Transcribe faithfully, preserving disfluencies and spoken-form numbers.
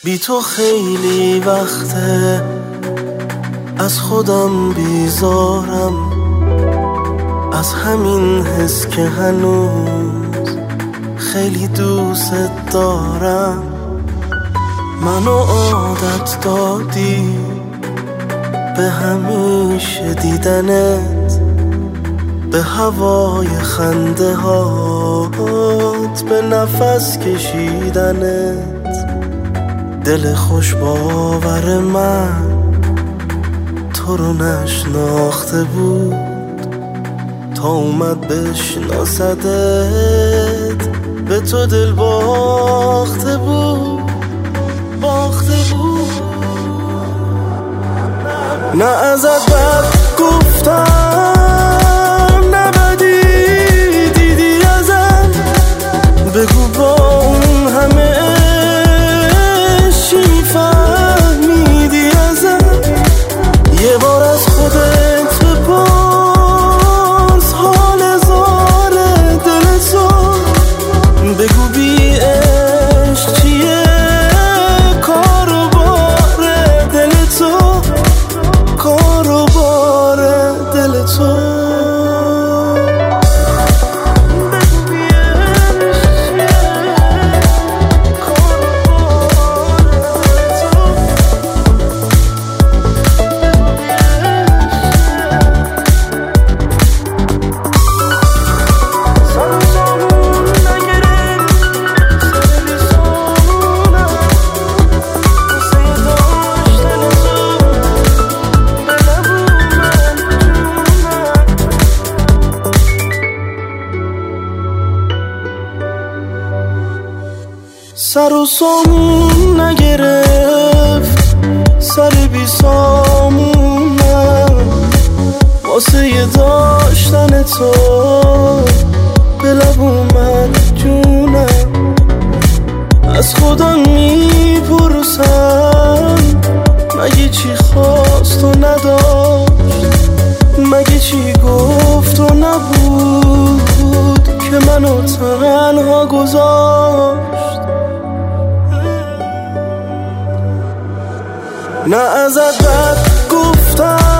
بی تو خیلی وقته از خودم بیزارم، از همین حس که هنوز خیلی دوست دارم. منو عادت دادی به همیشه دیدنت، به هوای خنده هات، به نفس کشیدنت. دل خوش باور من تو رو نشناخته بود تا اومد بشناسدت، به تو دل باخته بود باخته بود. نه ازت بد گفتم، نه بدی دیدی ازم، بگو با اون همه چی فهمیدی ازم. یه بار از خودت بپرس حال زار دل تو، بگو بی عشق چیه کار و بار دل تو، کار و بار دل تو. سر و سامون نگرفت، سر بی سامونم، واسه یه داشتن تو به لب اومد جونم. از خودم میپرسم مگه چی خواست و نداشت، مگه چی گفت و نبود که منو تنها گذاشت. نه ازت بد گفتم،